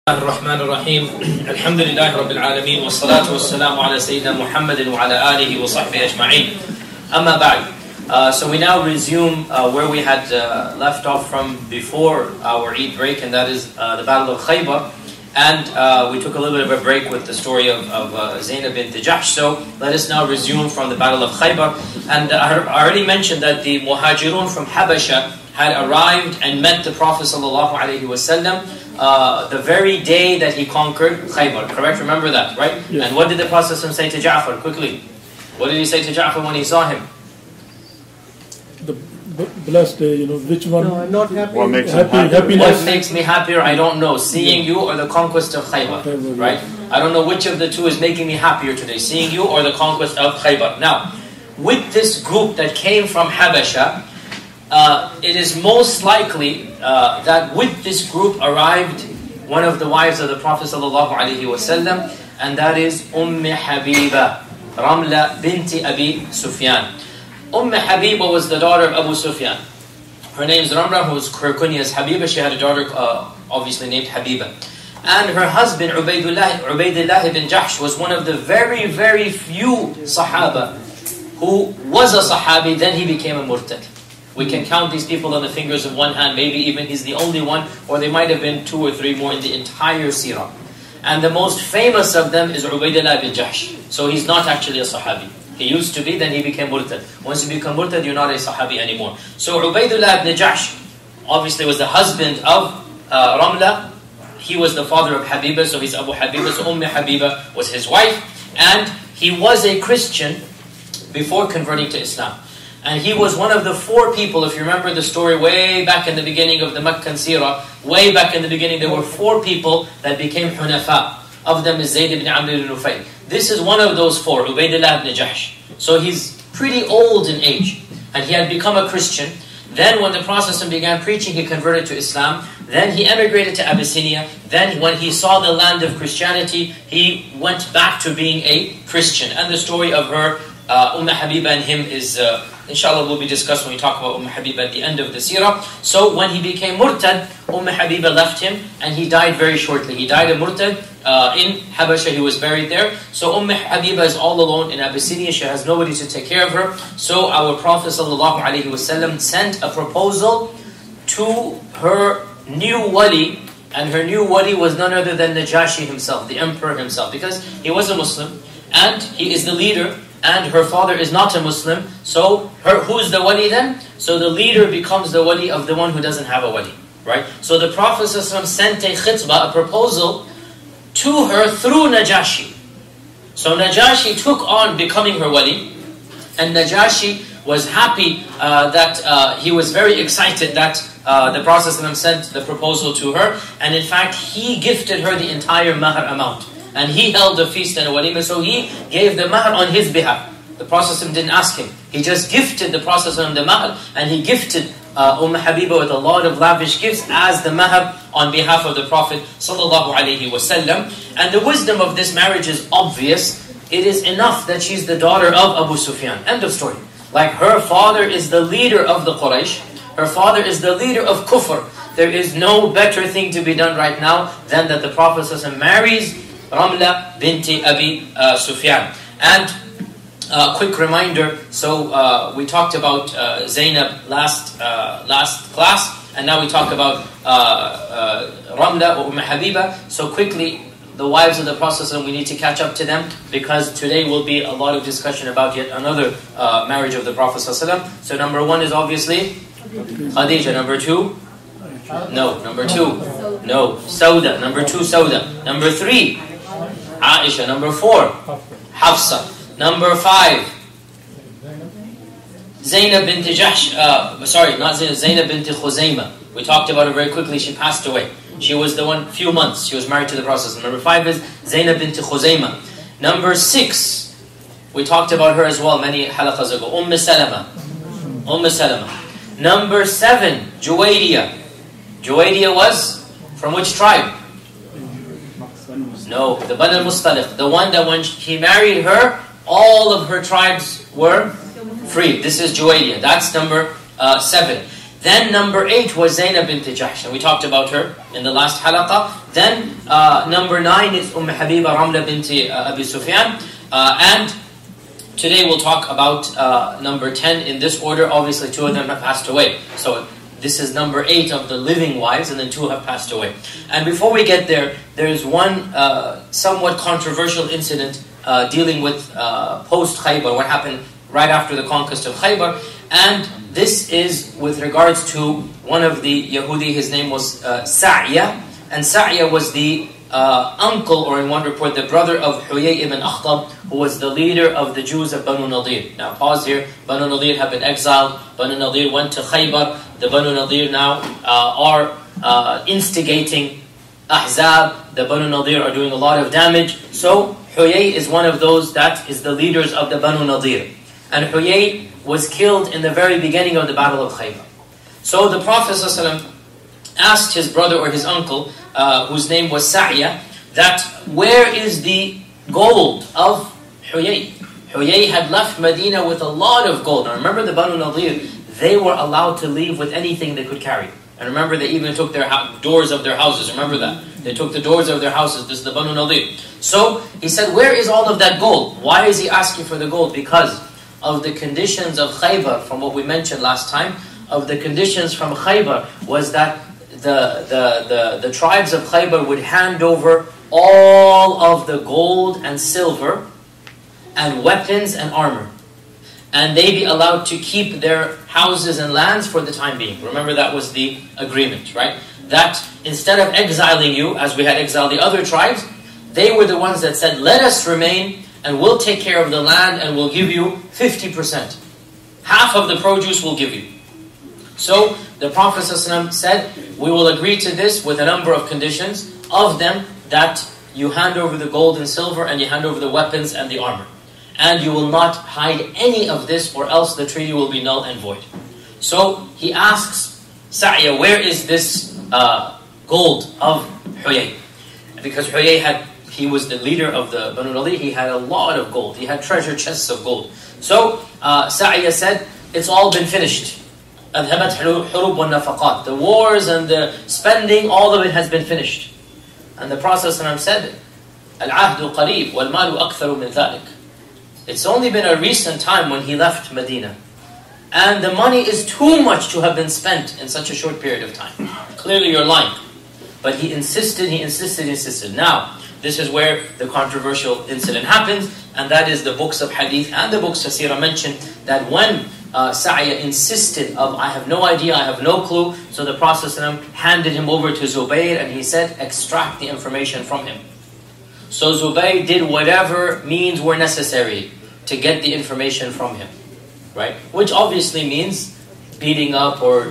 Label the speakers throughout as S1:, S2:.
S1: الرحمن الرحيم الحمد لله رب العالمين والصلاة والسلام على سيدنا محمد وعلى آله وصحبه أجمعين أما بعد. So we now resume where we had left off from before our Eid break, and that is the Battle of Khaybar. And we took a little bit of a break with the story of Zainab bint Jahsh. So let us now resume from the Battle of Khaybar. And I already mentioned that the Muhajirun from Habasha had arrived and met the Prophet sallallahu alaihi wasallam the very day that he conquered Khaybar. Correct? Remember that, right? Yes. And what did the Prophet say to Ja'far? Quickly. What did he say to Ja'far when he saw him?
S2: The blessed day, which one?
S3: No, I'm not happy.
S2: What makes happiness?
S1: What makes me happier? I don't know. Seeing you or the conquest of Khaybar, right? I don't know which of the two is making me happier today. Seeing you or the conquest of Khaybar. Now, with this group that came from Habasha, it is most likely that with this group arrived one of the wives of the Prophet ﷺ, and that is Habiba, Ramla binti Abi Sufyan. Habiba was the daughter of Abu Sufyan. Her name is Ramla, her kunya is Habiba. She had a daughter obviously named Habiba. And her husband Ubaydullah ibn Jahsh was one of the very, very few Sahaba who was a Sahabi, then he became a Murtad. We can count these people on the fingers of one hand, maybe even he's the only one, or there might have been two or three more in the entire seerah. And the most famous of them is Ubaydullah ibn Jahsh. So he's not actually a Sahabi. He used to be, then he became Murtad. Once you become Murtad, you're not a Sahabi anymore. So Ubaydullah ibn Jahsh obviously was the husband of Ramla. He was the father of Habiba, so he's Abu Habiba. So Habiba was his wife. And he was a Christian before converting to Islam. And he was one of the four people, if you remember the story way back in the beginning of the Meccan Seerah, way back in the beginning, there were four people that became Hunafa. Of them is Zayd ibn Amr ibn Nufayl. This is one of those four, Ubaydullah ibn Jahsh. So he's pretty old in age. And he had become a Christian. Then when the Prophet began preaching, he converted to Islam. Then he emigrated to Abyssinia. Then when he saw the land of Christianity, he went back to being a Christian. And the story of her, Habiba and him is... inshallah will be discussed when we talk about Habiba at the end of the seerah. So when he became Murtad, Habiba left him and he died very shortly. He died a Murtad in Habasha, he was buried there. So Habiba is all alone in Abyssinia, she has nobody to take care of her. So our Prophet ﷺ sent a proposal to her new wali, and her new wali was none other than Najashi himself, the emperor himself, because he was a Muslim and he is the leader. And her father is not a Muslim, so who is the wali then? So the leader becomes the wali of the one who doesn't have a wali, right? So the Prophet ﷺ sent a khitbah, a proposal, to her through Najashi. So Najashi took on becoming her wali, and Najashi was happy that he was very excited that the Prophet ﷺ sent the proposal to her, and in fact he gifted her the entire mahr amount. And he held a feast and a walima, so he gave the mahr on his behalf. The Prophet didn't ask him. He just gifted the Prophet the mahr, and he gifted Habiba with a lot of lavish gifts as the mahr on behalf of the Prophet ﷺ. And the wisdom of this marriage is obvious. It is enough that she's the daughter of Abu Sufyan. End of story. Like her father is the leader of the Quraysh. Her father is the leader of Kufr. There is no better thing to be done right now than that the Prophet marries Ramla binti Abi Sufyan. And quick reminder, so we talked about Zainab last class, and now we talk about Ramla or Habiba. So quickly, the wives of the Prophet, we need to catch up to them, because today will be a lot of discussion about yet another marriage of the Prophet. So number one is obviously Khadija. Number two? No. Number two? No. Sauda. Number two, Sauda. Number three? Aisha. Number four, Hafsa. Number five, Zainab bint Jahsh. Not Zainab, Zainab bint Khuzaymah. We talked about her very quickly. She passed away. She was the one, few months. She was married to the Prophet. Number five is Zainab bint Khuzaymah. Number six, we talked about her as well many halaqas ago. Salama. Number seven, Juwayriya. Juwayriya was from which tribe? No, the Bani al-Mustaliq, the one that when he married her, all of her tribes were free. This is Juwayriya. That's number 7. Then number 8 was Zainab bint Jahsh, and we talked about her in the last halaqa. Then number 9 is Habiba Ramla bint Abi Sufyan. And today we'll talk about number 10 in this order. Obviously 2 of them have passed away. So this is number 8 of the living wives, and then 2 have passed away. And before we get there, there's one somewhat controversial incident dealing with post-Khaybar, what happened right after the conquest of Khaybar. And this is with regards to one of the Yahudi. His name was Sa'ya. And Sa'ya was the uncle, or in one report, the brother of Huyay ibn Akhtab, who was the leader of the Jews of Banu Nadir. Now pause here. Banu Nadir have been exiled. Banu Nadir went to Khaybar. The Banu Nadir now are instigating Ahzab. The Banu Nadir are doing a lot of damage. So Huyay is one of those that is the leaders of the Banu Nadir. And Huyay was killed in the very beginning of the Battle of Khaybar. So the Prophet ﷺ asked his brother or his uncle, whose name was Sa'ya, that where is the gold of Huyay? Huyay had left Medina with a lot of gold. Now remember the Banu Nadir, they were allowed to leave with anything they could carry. And remember they even took their doors of their houses, remember that? They took the doors of their houses, this is the Banu Nadir. So he said, where is all of that gold? Why is he asking for the gold? Because of the conditions of Khaybar, from what we mentioned last time, of the conditions from Khaybar was that the tribes of Khaybar would hand over all of the gold and silver and weapons and armor. And they be allowed to keep their houses and lands for the time being. Remember that was the agreement, right? That instead of exiling you, as we had exiled the other tribes, they were the ones that said, let us remain and we'll take care of the land and we'll give you 50%. Half of the produce we'll give you. So the Prophet ﷺ said, we will agree to this with a number of conditions. Of them, that you hand over the gold and silver and you hand over the weapons and the armor. And you will not hide any of this or else the treaty will be null and void. So he asks Sa'ya, where is this gold of Huyay? Because Huyay he was the leader of the Banu Nadir, he had a lot of gold. He had treasure chests of gold. So Sa'ya said, it's all been finished. The wars and the spending, all of it has been finished. And the Prophet ﷺ said, Al-ahdu qareeb wal-malu aktharu min dhalik. It's only been a recent time when he left Medina. And the money is too much to have been spent in such a short period of time. Clearly you're lying. But he insisted. Now, this is where the controversial incident happens, and that is the books of hadith and the books of seerah mention that when Sa'ya insisted of, I have no idea, I have no clue, so the Prophet ﷺ handed him over to Zubayr and he said, extract the information from him. So Zubayr did whatever means were necessary to get the information from him, right? Which obviously means beating up or,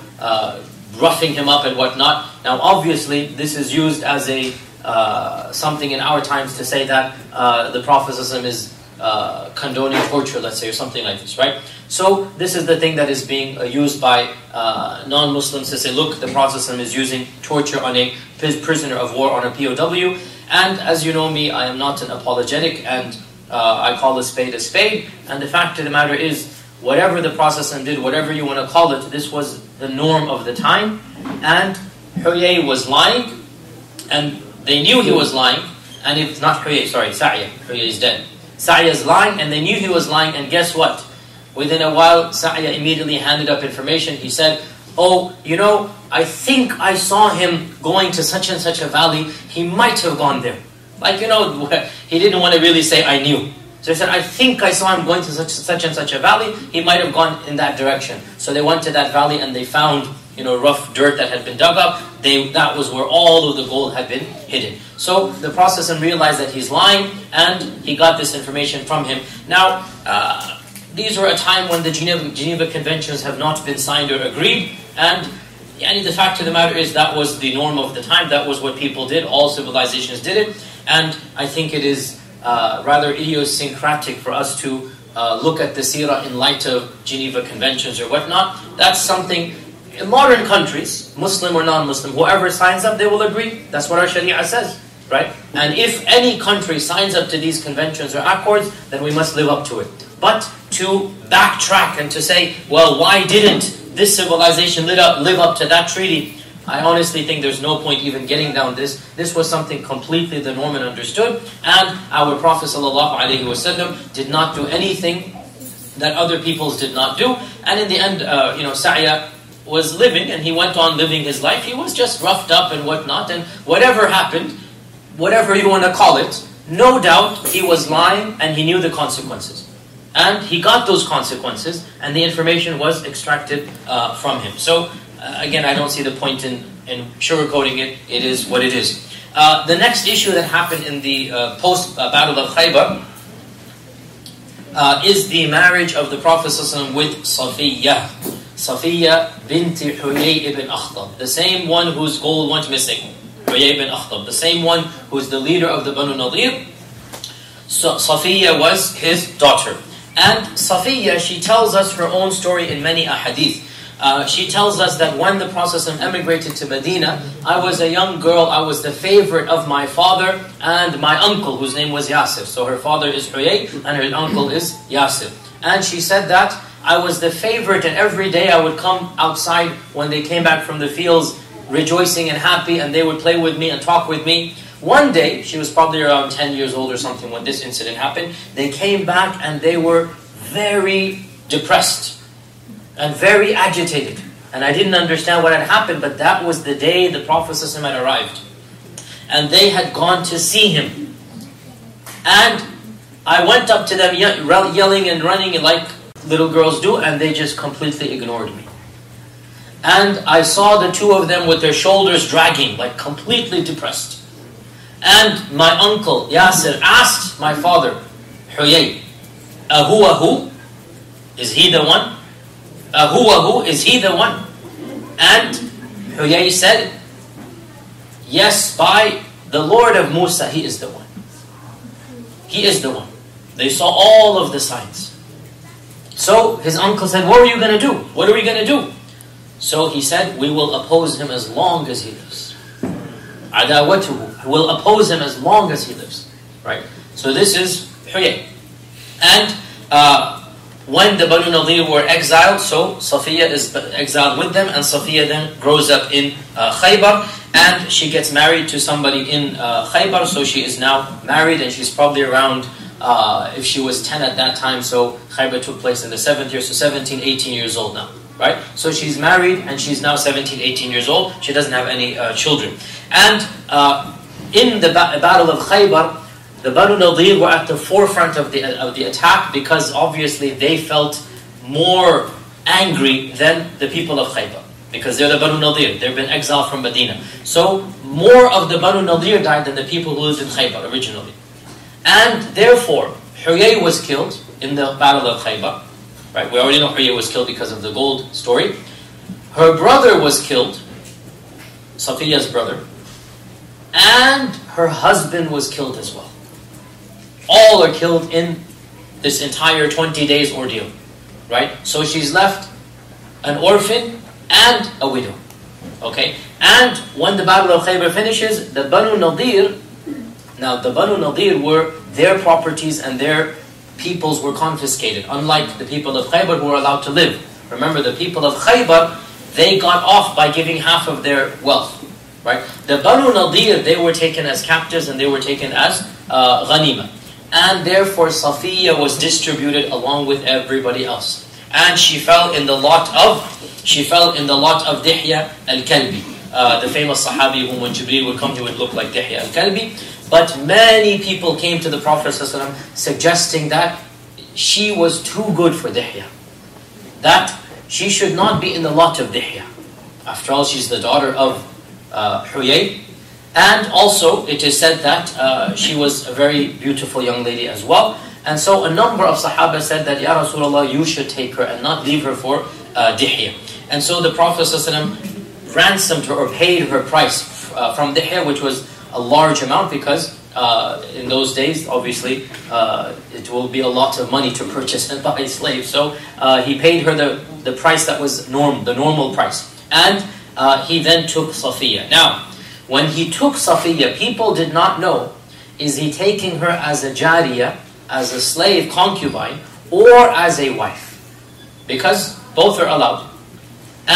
S1: roughing him up and whatnot. Now obviously this is used as a something in our times to say that the Prophet ﷺ is condoning torture, let's say, or something like this, right? So this is the thing that is being used by non-Muslims to say, look, the Prophet ﷺ is using torture on a prisoner of war, on a POW. And as you know me, I am not an apologetic, and I call a spade a spade. And the fact of the matter is, whatever the Prophet ﷺ did, whatever you want to call it, this was the norm of the time. And Huyay was lying, and they knew he was lying. And it's not Huyay, sorry, Sa'ya. Huyay is dead. Sa'ya is lying, and they knew he was lying, and guess what? Within a while, Sa'ya immediately handed up information. He said, oh, I think I saw him going to such and such a valley. He might have gone there. Like, he didn't want to really say, I knew. So he said, I think I saw him going to such and such a valley. He might have gone in that direction. So they went to that valley and they found, rough dirt that had been dug up. That was where all of the gold had been hidden. So the Prophet realized that he's lying, and he got this information from him. Now, these were a time when the Geneva Conventions have not been signed or agreed, and the fact of the matter is that was the norm of the time. That was what people did. All civilizations did it, and I think it is rather idiosyncratic for us to look at the seerah in light of Geneva Conventions or whatnot. That's something in modern countries, Muslim or non-Muslim, whoever signs up, they will agree. That's what our Sharia says, right? And if any country signs up to these conventions or accords, then we must live up to it. But to backtrack and to say, well, why didn't this civilization live up to that treaty, I honestly think there's no point even getting down this. This was something completely the norm and understood. And our Prophet ﷺ did not do anything that other peoples did not do. And in the end, Sa'ya was living, and he went on living his life. He was just roughed up and whatnot. And whatever happened, whatever you want to call it, no doubt he was lying and he knew the consequences. And he got those consequences, and the information was extracted from him. So, again, I don't see the point in sugarcoating it. It is what it is. The next issue that happened in the post-Battle of Khaybar is the marriage of the Prophet ﷺ with Safiyyah. Safiyyah binti Huyay ibn Akhtab. The same one whose gold went missing. Huyay ibn Akhtab. The same one who's the leader of the Banu Nadir. So Safiyyah was his daughter. And Safiyyah, she tells us her own story in many ahadith. She tells us that when the Prophet ﷺ emigrated to Medina, I was a young girl, I was the favorite of my father and my uncle, whose name was Yasir. So her father is Huyay and her uncle is Yasir. And she said that I was the favorite, and every day I would come outside when they came back from the fields rejoicing and happy, and they would play with me and talk with me. One day, she was probably around 10 years old or something when this incident happened, they came back and they were very depressed and very agitated. And I didn't understand what had happened, but that was the day the Prophet ﷺ had arrived. And they had gone to see him. And I went up to them yelling and running like little girls do, and they just completely ignored me. And I saw the two of them with their shoulders dragging, like completely depressed. And my uncle, Yasir, asked my father, Huyay, Ahu, is he the one? Ahu, is he the one? And Huyay said, yes, by the Lord of Musa, he is the one. He is the one. They saw all of the signs. So his uncle said, what are you going to do? What are we going to do? So he said, we will oppose him as long as he lives. Adawatuhu, will oppose him as long as he lives. Right? So this is Huyay. And when the Banu Nadir were exiled, so Safiyyah is exiled with them, and Safiyyah then grows up in Khaybar, and she gets married to somebody in Khaybar, so she is now married, and she's probably around, if she was 10 at that time, so Khaybar took place in the 7th year, so 17, 18 years old now. Right? So she's married, and she's now 17, 18 years old. She doesn't have any children. And in the Battle of Khaybar, the Banu Nadir were at the forefront of the attack, because obviously they felt more angry than the people of Khaybar, because they're the Banu Nadir. They've been exiled from Medina. So more of the Banu Nadir died than the people who lived in Khaybar originally. And therefore, Huyay was killed in the Battle of Khaybar. Right? We already know Huyay was killed because of the gold story. Her brother was killed, Safiyyah's brother, and her husband was killed as well. All are killed in this entire 20 days ordeal. Right? So she's left an orphan and a widow. Okay? And when the Battle of Khaybar finishes, the Banu Nadir, now the Banu Nadir were their properties and their peoples were confiscated, unlike the people of Khaybar who were allowed to live. Remember, the people of Khaybar, they got off by giving half of their wealth. Right? The Banu Nadir, they were taken as captives and they were taken as ghanima. And therefore Safiyyah was distributed along with everybody else. And she fell in the lot of Dihya al-Kalbi, the famous Sahabi whom when Jibreel would come, he would look like Dihya al-Kalbi. But many people came to the Prophet ﷺ suggesting that she was too good for Dihya, that she should not be in the lot of Dihya. After all, she's the daughter of Huyay. And also, it is said that she was a very beautiful young lady as well. And so a number of Sahaba said that, Ya Rasulullah, you should take her and not leave her for Dihya. And so the Prophet ﷺ ransomed her or paid her price from Dihya, which was a large amount, because in those days, obviously, it will be a lot of money to purchase and buy a slave. So he paid her the price that was the normal price. And he then took Safiyyah. Now, when he took Safiyyah, people did not know, is he taking her as a jariyah, as a slave concubine, or as a wife? Because both are allowed.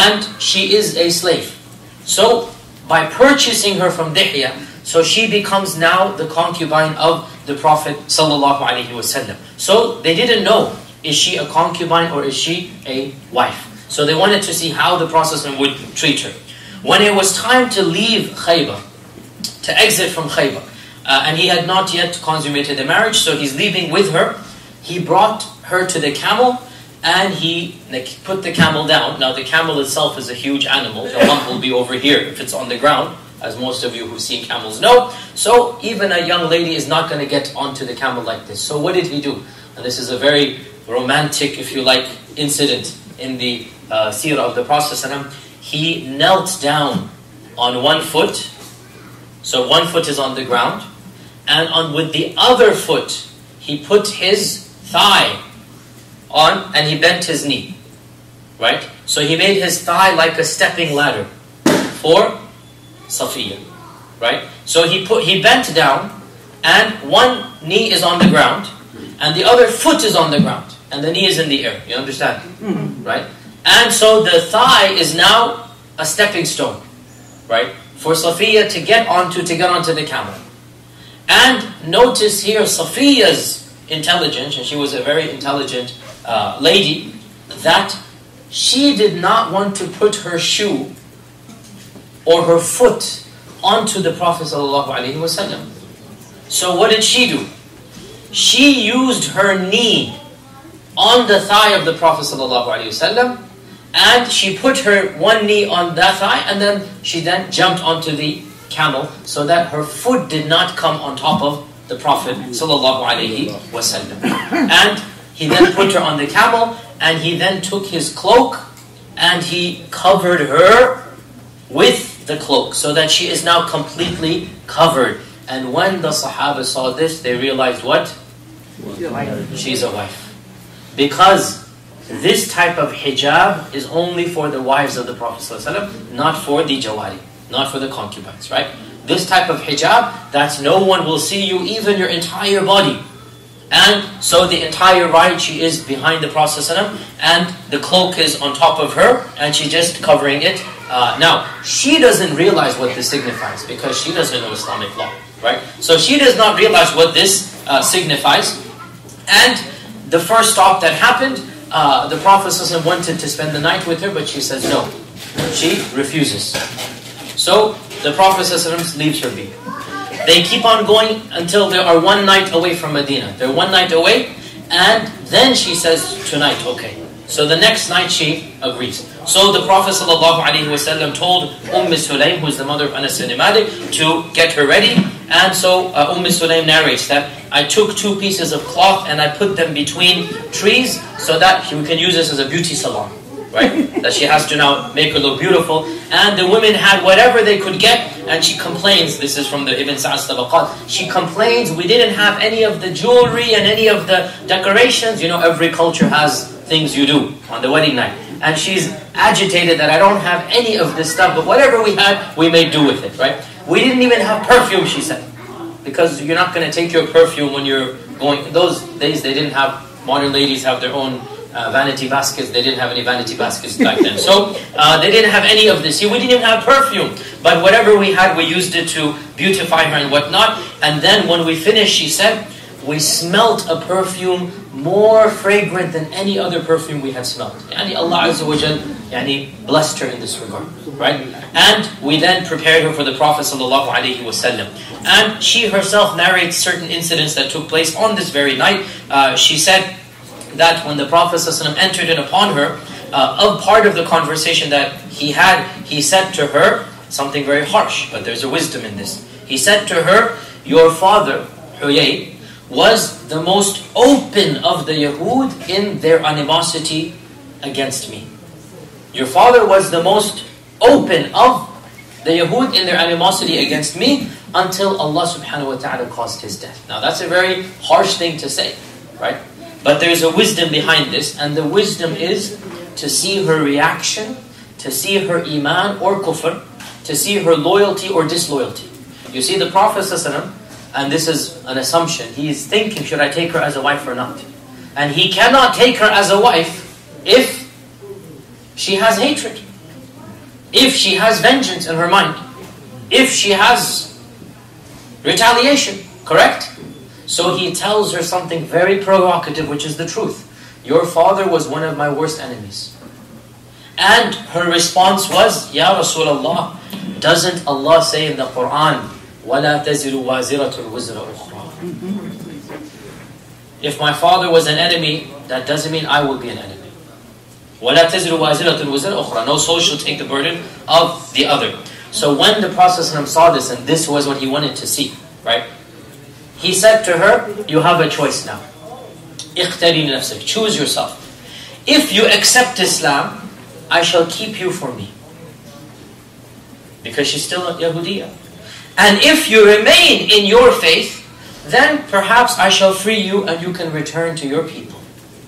S1: and she is a slave. So by purchasing her from Dihya, so she becomes now the concubine of the Prophet sallallahu alaihi wasallam. So they didn't know, is she a concubine or is she a wife? So they wanted to see how the Prophet would treat her. When it was time to leave Khaybar, to exit from Khaybar, and he had not yet consummated the marriage, so he's leaving with her. He brought her to the camel, and he put the camel down. Now the camel itself is a huge animal. The hump will be over here if it's on the ground, as most of you who've seen camels know. So even a young lady is not going to get onto the camel like this. So what did he do? And this is a very romantic, if you like, incident in the seerah of the Prophet ﷺ. He knelt down on one foot. So one foot is on the ground. And with the other foot, he put his thigh on and he bent his knee. Right? So he made his thigh like a stepping ladder for Safiya. Right? So he bent down and one knee is on the ground and the other foot is on the ground and the knee is in the air. You understand? Mm-hmm. Right? And so the thigh is now a stepping stone. Right? For Safiya to get onto the camel. And notice here Safiya's intelligence, and she was a very intelligent lady, that she did not want to put her shoe or her foot onto the Prophet ﷺ. So what did she do? She used her knee on the thigh of the Prophet ﷺ, and she put her one knee on that thigh, and then she jumped onto the camel so that her foot did not come on top of the Prophet ﷺ. And he then put her on the camel, and he then took his cloak and he covered her with the cloak so that she is now completely covered. And when the Sahaba saw this, they realized what? She's a wife. Because this type of hijab is only for the wives of the Prophet ﷺ, not for the jawari, not for the concubines, right? This type of hijab, that's no one will see you, even your entire body. And so the entire ride, she is behind the Prophet ﷺ, and the cloak is on top of her, and she's just covering it. Now, she doesn't realize what this signifies, because she doesn't know Islamic law, right? So she does not realize what this signifies. And the first stop that happened, the Prophet ﷺ wanted to spend the night with her, but she says no. She refuses. So the Prophet ﷺ leaves her be. They keep on going until they are one night away from Medina. They're one night away, and then she says, tonight, okay. So the next night she agrees. So the Prophet ﷺ told Sulaym, who is the mother of Anas ibn Malik, to get her ready. And so Sulaym narrates that I took two pieces of cloth and I put them between trees so that we can use this as a beauty salon. Right? That she has to now make her look beautiful. And the women had whatever they could get, and she complains, this is from the Ibn Sa'ad's Tabaqat, she complains, we didn't have any of the jewelry and any of the decorations. You know, every culture has things you do on the wedding night. And she's agitated that I don't have any of this stuff, but whatever we had, we made do with it, right? We didn't even have perfume, she said. Because you're not going to take your perfume when you're going, those days they didn't have, modern ladies have their own vanity baskets. They didn't have any vanity baskets back then. So they didn't have any of this. See, we didn't even have perfume. But whatever we had, we used it to beautify her and whatnot. And then when we finished, she said, we smelt a perfume more fragrant than any other perfume we had smelled. Yani Allah Azza wa Jal blessed her in this regard. Right? And we then prepared her for the Prophet sallallahu alaihi wasallam. And she herself narrates certain incidents that took place on this very night. She said that when the Prophet ﷺ entered in upon her, a part of the conversation that he had, he said to her something very harsh, but there's a wisdom in this. He said to her, your father, Huyay, was the most open of the Yahud in their animosity against me. Your father was the most open of the Yahud in their animosity against me until Allah subhanahu wa ta'ala caused his death. Now that's a very harsh thing to say, right? But there's a wisdom behind this, and the wisdom is to see her reaction, to see her iman or kufr, to see her loyalty or disloyalty. You see, the Prophet ﷺ, and this is an assumption, he is thinking, should I take her as a wife or not? And he cannot take her as a wife if she has hatred. if she has vengeance in her mind, if she has retaliation, correct? So he tells her something very provocative, which is the truth. Your father was one of my worst enemies. And her response was, Ya Rasulullah, doesn't Allah say in the Quran, وَلَا تَزِرُ وَازِرَةٌ وِزْرَ أُخْرَى? If my father was an enemy, that doesn't mean I will be an enemy. وَلَا تَزِرُ وَازِرَةٌ وِزْرَ أُخْرَى. No soul shall take the burden of the other. So when the Prophet saw this, and this was what he wanted to see, right? He said to her, you have a choice now. اختري لنفسك. Choose yourself. If you accept Islam, I shall keep you for me. Because she's still a Yahudiya. And if you remain in your faith, then perhaps I shall free you and you can return to your people.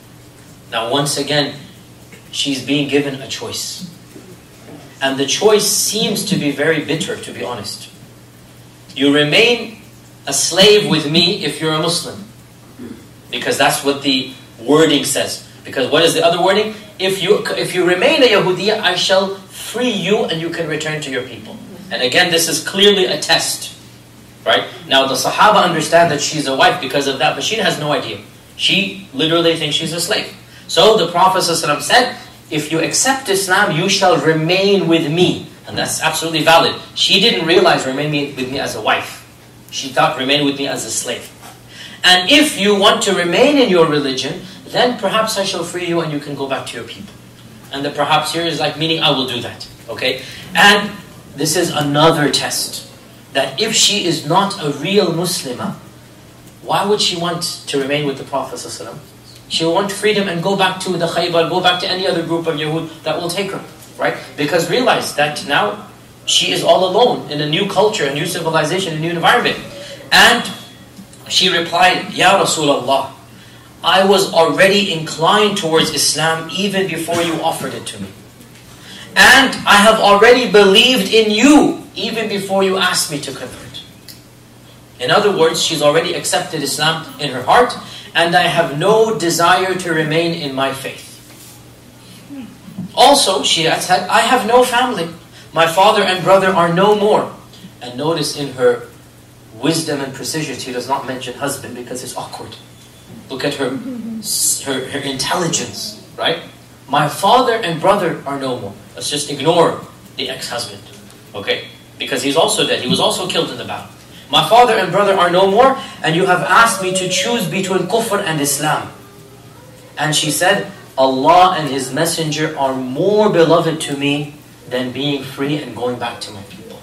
S1: Now once again, she's being given a choice. And the choice seems to be very bitter, to be honest. You remain a slave with me if you're a Muslim. Because that's what the wording says. Because what is the other wording? If you remain a Yahudiya, I shall free you and you can return to your people. And again, this is clearly a test. Right? Now the Sahaba understand that she's a wife because of that, but she has no idea. She literally thinks she's a slave. So the Prophet ﷺ said, if you accept Islam, you shall remain with me. And that's absolutely valid. She didn't realize remain with me as a wife. She thought remain with me as a slave. And if you want to remain in your religion, then perhaps I shall free you and you can go back to your people. And the perhaps here is like meaning I will do that. Okay? And this is another test. That if she is not a real Muslimah, why would she want to remain with the Prophet ﷺ? She will want freedom and go back to the Khaybar, go back to any other group of Yahud that will take her. Right? Because realize that now she is all alone in a new culture, a new civilization, a new environment. And she replied, Ya Rasulullah, I was already inclined towards Islam even before you offered it to me. And I have already believed in you even before you asked me to convert. In other words, she's already accepted Islam in her heart, and I have no desire to remain in my faith. Also, she had said, I have no family. My father and brother are no more. And notice in her wisdom and precision, she does not mention husband because it's awkward. Look at her intelligence, right? My father and brother are no more. Let's just ignore the ex-husband, okay? Because he's also dead. He was also killed in the battle. My father and brother are no more, and you have asked me to choose between kufr and Islam. And she said, Allah and His Messenger are more beloved to me than being free and going back to my people.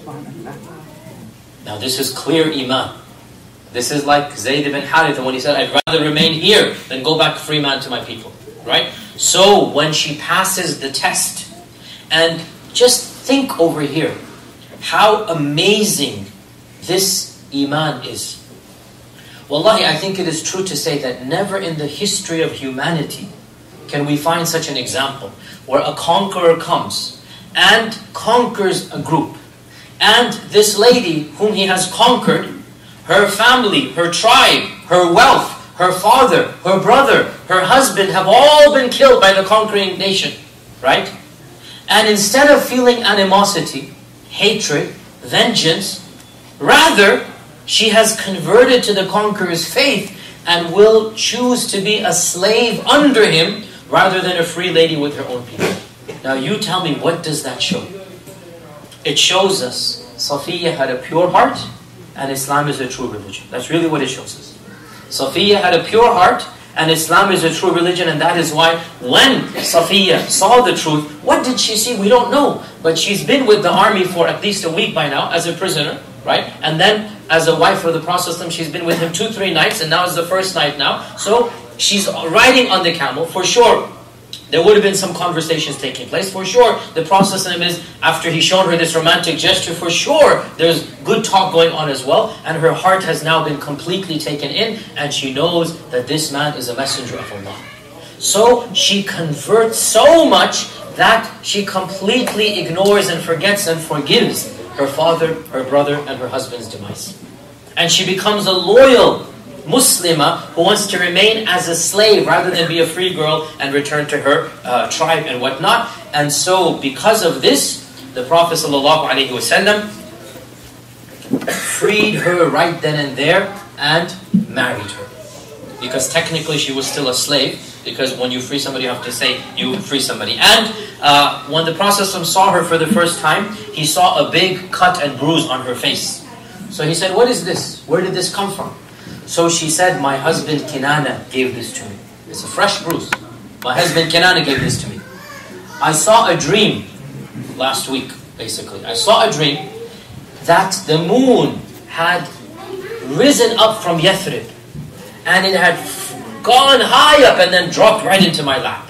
S1: Now this is clear iman. This is like Zayd ibn Haritha when he said, I'd rather remain here than go back free man to my people. Right? So when she passes the test, and just think over here, how amazing this iman is. Wallahi, I think it is true to say that never in the history of humanity can we find such an example where a conqueror comes and conquers a group. And this lady whom he has conquered, her family, her tribe, her wealth, her father, her brother, her husband have all been killed by the conquering nation. Right? And instead of feeling animosity, hatred, vengeance, rather, she has converted to the conqueror's faith and will choose to be a slave under him rather than a free lady with her own people. Now you tell me, what does that show? It shows us Safiya had a pure heart and Islam is a true religion. That's really what it shows us. Safiya had a pure heart and Islam is a true religion, and that is why when Safiya saw the truth, what did she see? We don't know. But she's been with the army for at least a week by now as a prisoner, right? And then as a wife of the Prophet, she's been with him 2-3 nights, and now is the first night now. So she's riding on the camel. For sure, there would have been some conversations taking place. For sure, the Prophet is, after he's shown her this romantic gesture, for sure, there's good talk going on as well. And her heart has now been completely taken in, and she knows that this man is a messenger of Allah. So she converts so much that she completely ignores and forgets and forgives her father, her brother, and her husband's demise. And she becomes a loyal Muslimah who wants to remain as a slave rather than be a free girl and return to her tribe and whatnot. And so because of this, the Prophet ﷺ freed her right then and there and married her. Because technically she was still a slave, because when you free somebody you have to say you free somebody. And when the Prophet saw her for the first time, he saw a big cut and bruise on her face. So he said, what is this? Where did this come from? So she said, my husband Kinana gave this to me. It's a fresh bruise. My husband Kinana gave this to me. I saw a dream last week, basically. I saw a dream that the moon had risen up from Yathrib, and it had gone high up and then dropped right into my lap.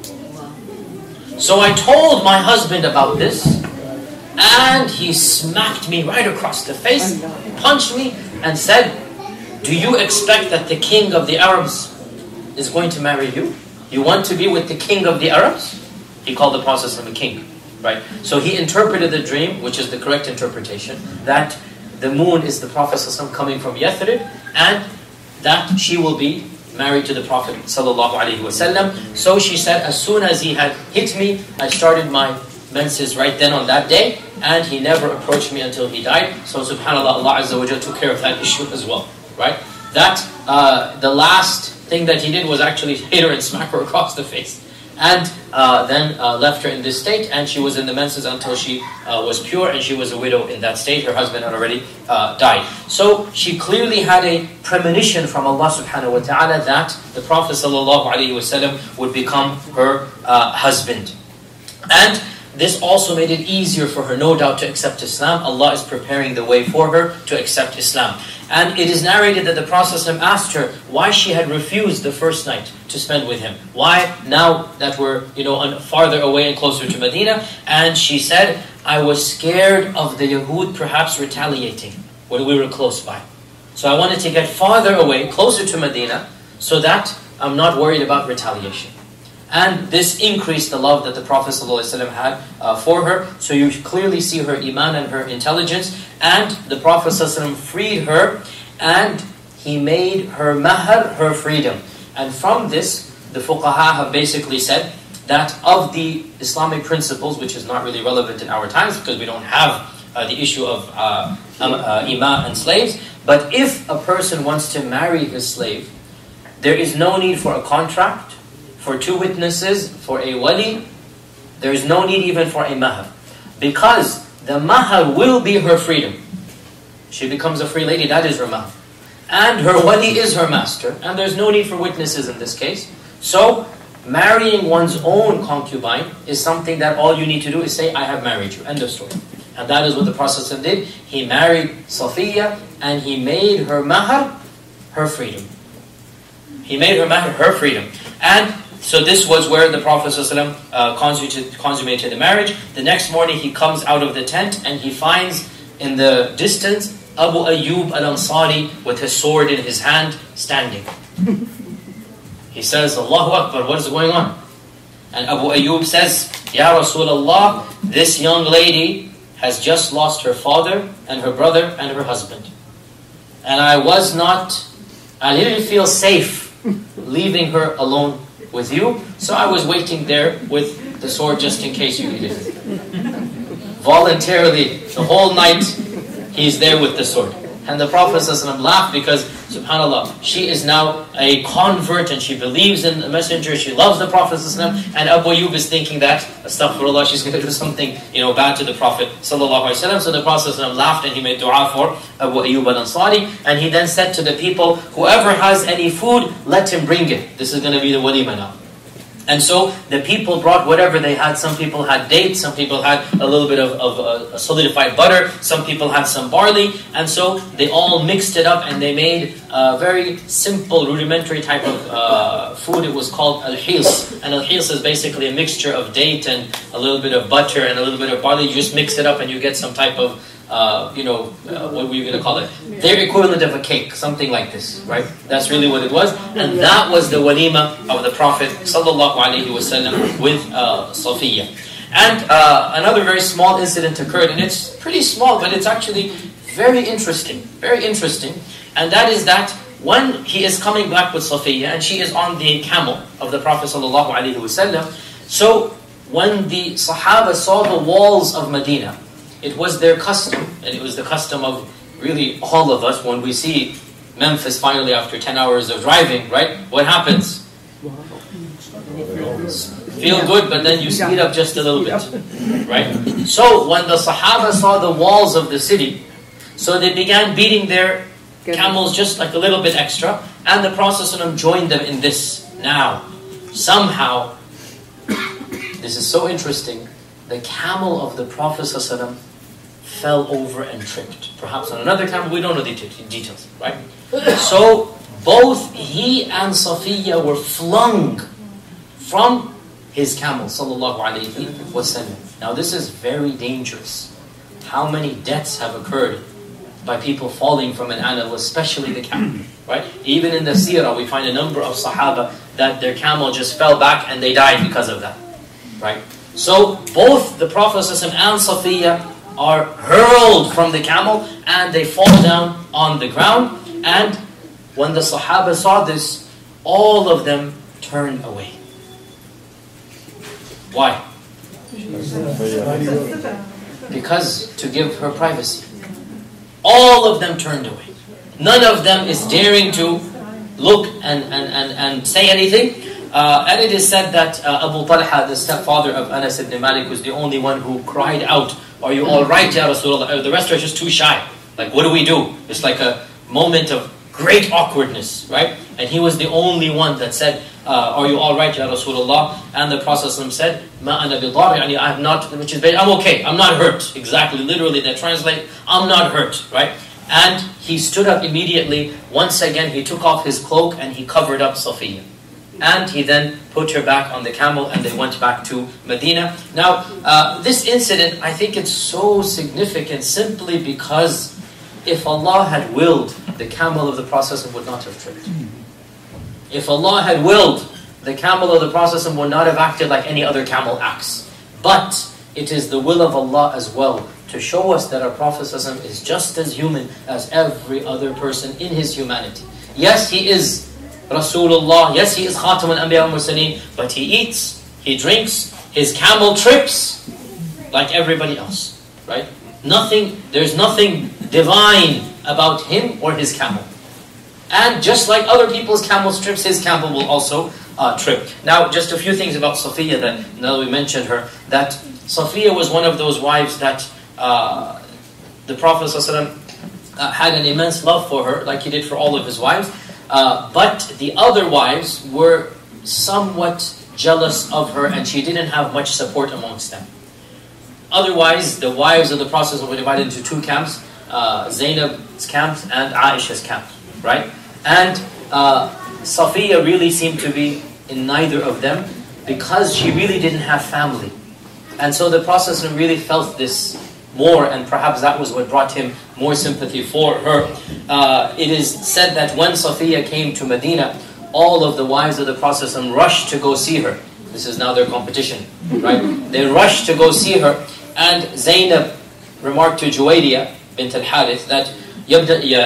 S1: So I told my husband about this, and he smacked me right across the face, punched me, and said, do you expect that the king of the Arabs is going to marry you? You want to be with the king of the Arabs? He called the Prophet a king, right? So he interpreted the dream, which is the correct interpretation, that the moon is the Prophet coming from Yathrib, and that she will be married to the Prophet ﷺ. So she said, as soon as he had hit me, I started my menses right then on that day, and he never approached me until he died. So subhanAllah, Allah Azza wa Jalla took care of that issue as well, right? That, the last thing that he did was actually hit her and smack her across the face. And then left her in this state, and she was in the menses until she was pure, and she was a widow in that state. Her husband had already died. So she clearly had a premonition from Allah subhanahu wa ta'ala that the Prophet sallallahu alaihi wasallam would become her husband. And this also made it easier for her, no doubt, to accept Islam. Allah is preparing the way for her to accept Islam. And it is narrated that the Prophet ﷺ asked her why she had refused the first night to spend with him. Why now that we're farther away and closer to Medina? And she said, I was scared of the Yahud perhaps retaliating when we were close by. So I wanted to get farther away, closer to Medina, so that I'm not worried about retaliation. And this increased the love that the Prophet ﷺ had for her. So you clearly see her iman and her intelligence. And the Prophet ﷺ freed her, and he made her mahar her freedom. And from this, the fuqaha have basically said that of the Islamic principles, which is not really relevant in our times because we don't have the issue of ima and slaves. But if a person wants to marry his slave, there is no need for a contract, for two witnesses, for a wali. There is no need even for a mahar. Because the mahar will be her freedom. She becomes a free lady, that is her mahar. And her wali is her master. And there's no need for witnesses in this case. So, marrying one's own concubine is something that all you need to do is say, I have married you. End of story. And that is what the Prophet did. He married Safiya, and he made her mahar her freedom. He made her mahar her freedom. And so this was where the Prophet ﷺ consummated the marriage. The next morning he comes out of the tent and he finds in the distance Abu Ayyub al-Ansari with his sword in his hand standing. He says, Allahu Akbar, what is going on? And Abu Ayyub says, Ya Rasulullah, this young lady has just lost her father and her brother and her husband. And I didn't feel safe leaving her alone with you, so I was waiting there with the sword just in case you needed it. Voluntarily, the whole night, he's there with the sword. And the Prophet ﷺ laughed because, subhanAllah, she is now a convert and she believes in the messenger, she loves the Prophet ﷺ, and Abu Ayyub is thinking that, astaghfirullah, she's going to do something bad to the Prophet ﷺ. So the Prophet ﷺ laughed and he made dua for Abu Ayyub al-Ansari, and he then said to the people, whoever has any food, let him bring it. This is going to be the walima now. And so the people brought whatever they had. Some people had dates, some people had a little bit of solidified butter, some people had some barley, and so they all mixed it up and they made a very simple, rudimentary type of food. It was called al-hils, and al-hils is basically a mixture of date and a little bit of butter and a little bit of barley. You just mix it up and you get some type of what were you going to call it? Their equivalent of a cake, something like this, right? That's really what it was. And that was the walima of the Prophet ﷺ with Safiya. And another very small incident occurred, and it's pretty small, but it's actually very interesting. Very interesting. And that is that when he is coming back with Safiya, and she is on the camel of the Prophet ﷺ, so when the Sahaba saw the walls of Medina, it was their custom, and it was the custom of really all of us when we see Memphis finally after 10 hours of driving, right? What happens? Feel good, but then you speed up just a little bit, right? So when the Sahaba saw the walls of the city, so they began beating their camels just like a little bit extra, and the Prophet ﷺ joined them in this. Now, somehow, this is so interesting, the camel of the Prophet ﷺ fell over and tripped. Perhaps on another camel, we don't know the details, right? So both he and Safiya were flung from his camel, sallallahu alayhi wa sallam. Now this is very dangerous. How many deaths have occurred by people falling from an animal, especially the camel, right? Even in the seerah, we find a number of Sahaba that their camel just fell back and they died because of that, right? So both the Prophet ﷺ and Safiya are hurled from the camel and they fall down on the ground. And when the Sahaba saw this, all of them turned away. Why? Because to give her privacy. All of them turned away. None of them is daring to look and say anything. And it is said that Abu Talha, the stepfather of Anas ibn Malik, was the only one who cried out, "Are you all right, Ya Rasulullah?" The rest are just too shy. Like, what do we do? It's like a moment of great awkwardness, right? And he was the only one that said, "Are you all right, Ya Rasulullah?" And the Prophet said, "Ma ana bidar," I have not, which is, I'm okay, I'm not hurt. Exactly, literally, that translates, I'm not hurt, right? And he stood up immediately. Once again, he took off his cloak and he covered up Safiya. And he then put her back on the camel and they went back to Medina. Now, this incident, I think it's so significant simply because if Allah had willed, the camel of the Prophet would not have tripped. If Allah had willed, the camel of the Prophet would not have acted like any other camel acts. But it is the will of Allah as well to show us that our Prophet is just as human as every other person in his humanity. Yes, he is Rasulullah, yes, he is Khatam al-Anbiya al-Mursaleen, but he eats, he drinks, his camel trips like everybody else, right? There's nothing divine about him or his camel. And just like other people's camels trips, his camel will also trip. Now, just a few things about Safiya that, now that we mentioned her, that Safiya was one of those wives that the Prophet ﷺ had an immense love for her, like he did for all of his wives. But the other wives were somewhat jealous of her and she didn't have much support amongst them. Otherwise, the wives of the Prophet were divided into two camps, Zainab's camp and Aisha's camp, right? And Safiya really seemed to be in neither of them because she really didn't have family. And so the Prophet really felt this more, and perhaps that was what brought him more sympathy for her. It is said that when Safiya came to Medina, all of the wives of the Prophet rushed to go see her. This is now their competition, right? They rushed to go see her, and Zainab remarked to Juwayriya bint al-Harith that, Ya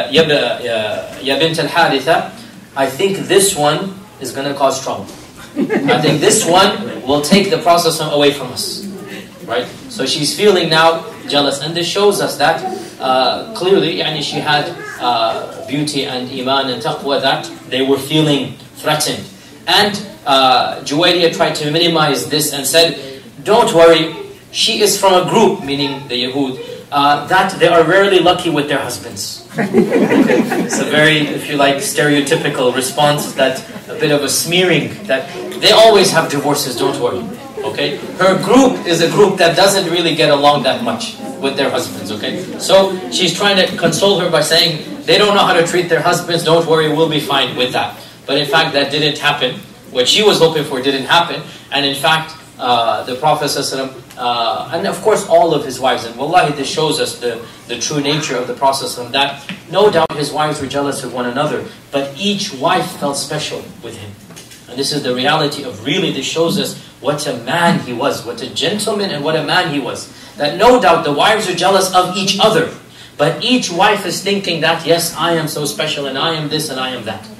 S1: bint al-Haritha, I think this one is going to cause trouble. I think this one will take the Prophet away from us, right? So she's feeling now jealous, and this shows us that clearly she had beauty and iman and taqwa that they were feeling threatened. And Juwayriya tried to minimize this and said, don't worry, she is from a group, meaning the Yahud, that they are rarely lucky with their husbands. It's a very, if you like, stereotypical response, that a bit of a smearing, that they always have divorces, don't worry. Okay, her group is a group that doesn't really get along that much with their husbands. Okay, so she's trying to console her by saying they don't know how to treat their husbands. Don't worry, we'll be fine with that. But in fact, that didn't happen. What she was hoping for didn't happen. And in fact, the Prophet ﷺ, and of course all of his wives, and wallahi, this shows us the true nature of the Prophet ﷺ, that no doubt his wives were jealous of one another, but each wife felt special with him. And this is the reality of really, this shows us what a man he was, what a gentleman and what a man he was. That no doubt the wives are jealous of each other, but each wife is thinking that, yes, I am so special and I am this and I am that.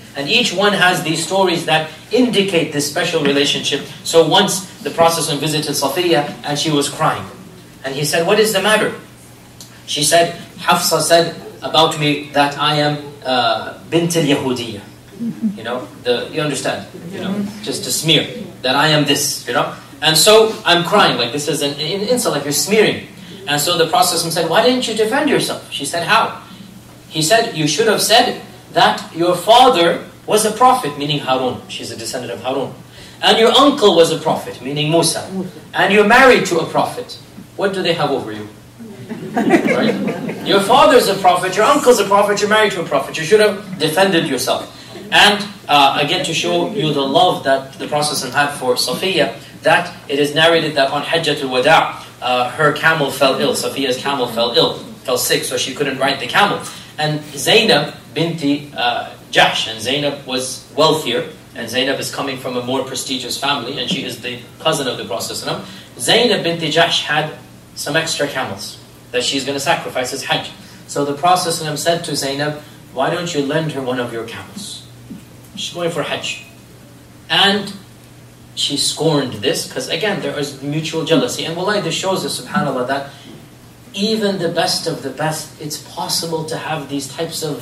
S1: And each one has these stories that indicate this special relationship. So once the Prophet visited Safiya and she was crying. And he said, what is the matter? She said, Hafsa said about me that I am bint al-Yahudiyya. You understand? Just to smear. That I am this, And so I'm crying, like this is an insult, like you're smearing. And so the Prophet said, why didn't you defend yourself? She said, how? He said, you should have said that your father was a prophet, meaning Harun. She's a descendant of Harun. And your uncle was a prophet, meaning Musa. And you're married to a prophet. What do they have over you? Right? Your father's a prophet, your uncle's a prophet, you're married to a prophet. You should have defended yourself. And again, to show you the love that the Prophet had for Safiya, that it is narrated that on Hajjatul Wada, her camel fell ill. Safiya's camel fell sick, so she couldn't ride the camel. And Zainab binti Jahsh, and Zainab was wealthier, and Zainab is coming from a more prestigious family, and she is the cousin of the Prophet. Zainab binti Jahsh had some extra camels that she's going to sacrifice as Hajj. So the Prophet said to Zainab, why don't you lend her one of your camels? She's going for Hajj. And she scorned this, because again, there is mutual jealousy. And wallahi, this shows us, subhanAllah, that even the best of the best, it's possible to have these types of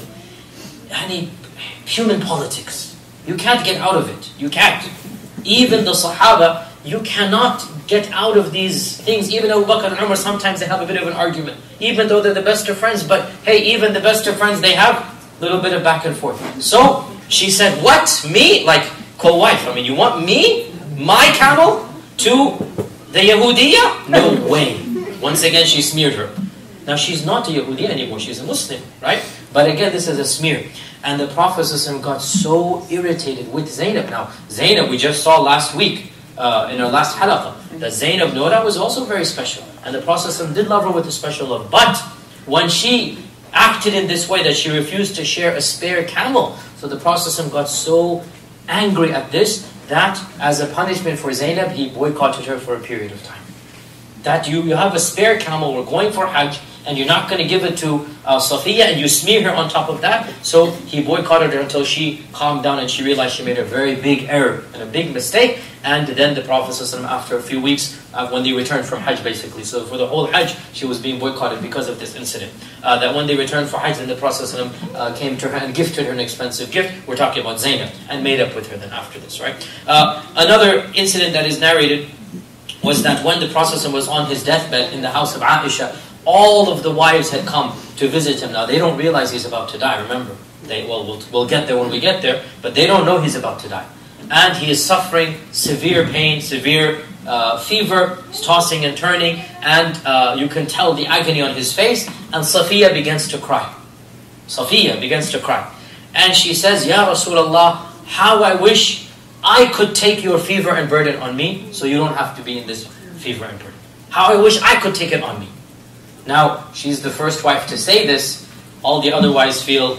S1: human politics. You can't get out of it. You can't. Even the Sahaba, you cannot get out of these things. Even Abu Bakr and Umar, sometimes they have a bit of an argument. Even though they're the best of friends, but hey, even the best of friends, they have a little bit of back and forth. So she said, what? Me? Like, co-wife. I mean, you want me? My camel? To the Yahudiyya? No way. Once again, she smeared her. Now, she's not a Yahudiyya anymore. She's a Muslim, right? But again, this is a smear. And the Prophet ﷺ got so irritated with Zainab. Now, Zainab, we just saw last week, in our last halaqah, that Zainab Nora was also very special. And the Prophet ﷺ did love her with a special love. But when she acted in this way, that she refused to share a spare camel, so the Prophet ﷺ got so angry at this, that as a punishment for Zainab, he boycotted her for a period of time. That you have a spare camel, we're going for Hajj, and you're not going to give it to Safiya, and you smear her on top of that. So he boycotted her until she calmed down and she realized she made a very big error and a big mistake. And then the Prophet ﷺ, after a few weeks, when they returned from Hajj basically, so for the whole Hajj, she was being boycotted because of this incident. That when they returned for Hajj, then the Prophet ﷺ came to her and gifted her an expensive gift. We're talking about Zainab, and made up with her then after this, right? Another incident that is narrated was that when the Prophet ﷺ was on his deathbed in the house of Aisha, all of the wives had come to visit him. Now, they don't realize he's about to die, remember. We'll get there when we get there, but they don't know he's about to die. And he is suffering severe pain, severe fever, he's tossing and turning, and you can tell the agony on his face, and Safiya begins to cry. Safiya begins to cry. And she says, Ya Rasulullah, how I wish I could take your fever and burden on me, so you don't have to be in this fever and burden. How I wish I could take it on me. Now, she's the first wife to say this. All the other wives feel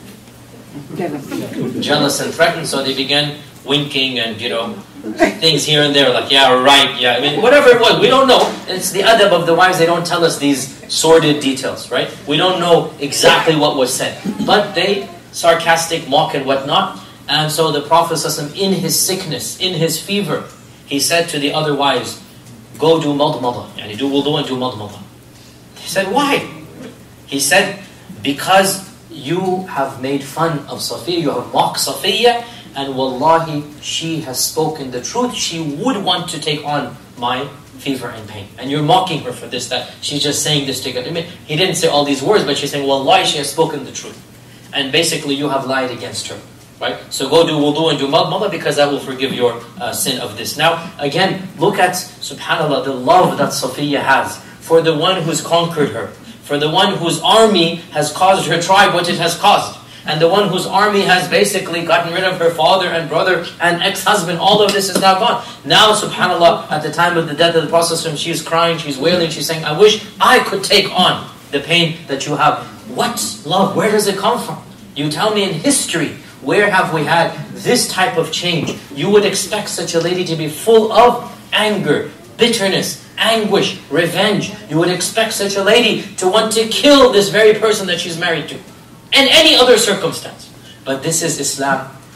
S1: jealous and threatened, so they began winking and, things here and there, like, yeah, right, yeah. I mean, whatever it was, we don't know. It's the adab of the wives, they don't tell us these sordid details, right? We don't know exactly what was said. But they, sarcastic, mock and whatnot. And so the Prophet ﷺ, in his sickness, in his fever, he said to the other wives, go do madmada, yani do wudu and do madmada. He said, why? He said, because you have made fun of Safiya, you have mocked Safiya, and wallahi, she has spoken the truth. She would want to take on my fever and pain. And you're mocking her for this, that she's just saying this to get. I mean, he didn't say all these words, but she's saying, wallahi, she has spoken the truth. And basically, you have lied against her. Right? So go do wudu and do madmada, because that will forgive your sin of this. Now, again, look at, subhanAllah, the love that Safiya has for the one who's conquered her, for the one whose army has caused her tribe what it has caused, and the one whose army has basically gotten rid of her father and brother and ex-husband. All of this is now gone. Now, subhanAllah, at the time of the death of the Prophet, she's crying, she's wailing, she's saying, I wish I could take on the pain that you have. What love? Where does it come from? You tell me in history, where have we had this type of change? You would expect such a lady to be full of anger, bitterness, anguish, revenge. You would expect such a lady to want to kill this very person that she's married to. And any other circumstance. But this is Islam.